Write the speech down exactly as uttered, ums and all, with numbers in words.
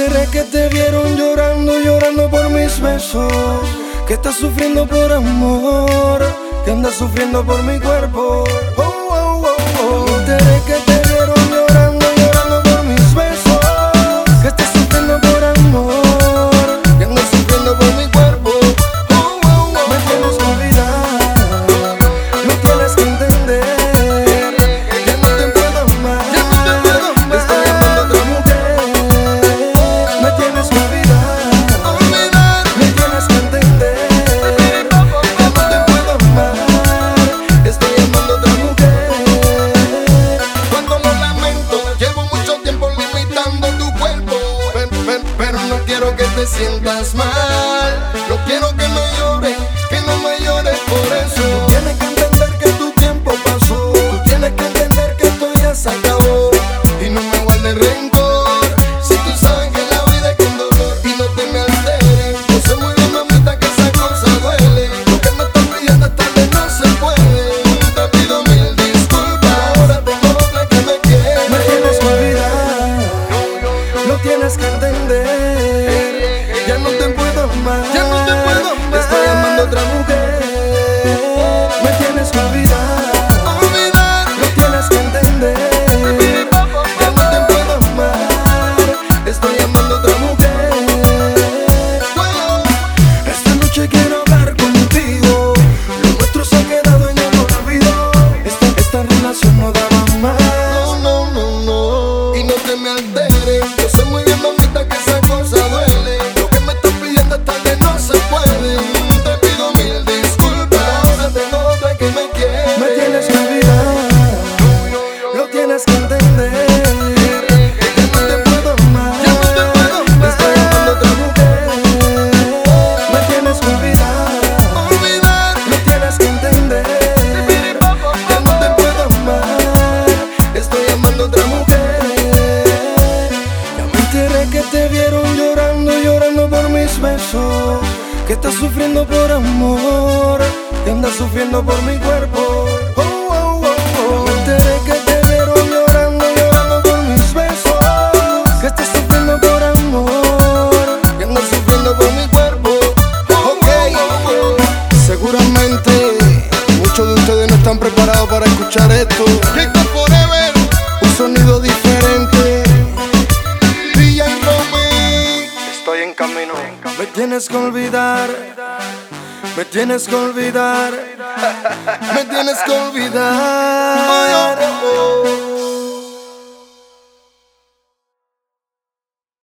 enteré que te vieron llorando, llorando por mis besos. Que estás sufriendo por amor, que andas sufriendo por mi cuerpo. Oh, oh, oh, oh. Me enteré que te vieron llorando, llorando por mis besos. Que estás sufriendo por amor, que andas sufriendo por mi cuerpo. Oh, oh, oh. Me tienes que olvidar, no tienes que entender. Ya no te puedo amar, ya no te puedo amar. Estoy amando a otra mujer. Me tienes que olvidar, olvidar. Me tienes que entender. Ya no te puedo amar. Estoy amando a otra mujer. Cuando lo lamento, llevo mucho tiempo limitando tu cuerpo. Pero, pero, pero no quiero que te sientas mal. No quiero que me llores, que no me llores por eso. Tú tienes que entender que tu tiempo pasó. Tú tienes que entender que esto ya se acabó. Y no me guardes rencor, si tú sabes que la vida es con dolor. Y no te me alteres, yo sé muy bien, mamita, que esa cosa duele. Lo que me estás pidiendo esta vez no se puede. Te pido mil disculpas, ahora tengo otra que me quiere. Me tienes que olvidar, lo tienes que entender. Ya no te puedo amar, Ya no te puedo amar. estoy amando a otra mujer. Me tienes que olvidar, Olvidar, lo tienes que entender. Ya no te puedo amar, estoy amando a otra mujer. bueno, Esta noche quiero hablar contigo. Lo nuestro se ha quedado en el olvido. Esta, esta relación no daba más. no, no, no, no. Y no te me alteres, yo sé muy bien, mamita, que esa cosa duele. Lo que me estás pidiendo esta vez no se puede. Te pido mil disculpas, ahora tengo otra que me quiere. Me tienes que olvidar, lo tienes que entender. Ya no te puedo amar, Ya no te puedo amar. estoy amando a otra mujer. Me tienes que olvidar, Olvidar, lo tienes que entender. Ya no te puedo amar, estoy amando a otra mujer. Ya me enteré que te vieron llorando, llorando por mis besos. Que estás sufriendo por amor, que andas sufriendo por mi cuerpo. Oh, oh, oh, oh. Me enteré que te vieron llorando, llorando por mis besos. Que estás sufriendo por amor, que andas sufriendo por mi cuerpo. Ok, seguramente muchos de ustedes no están preparados para escuchar esto. Jacob Forever, un sonido diferente. D J Romy, estoy en camino. me tienes que olvidar, me tienes que olvidar, Me tienes que olvidar.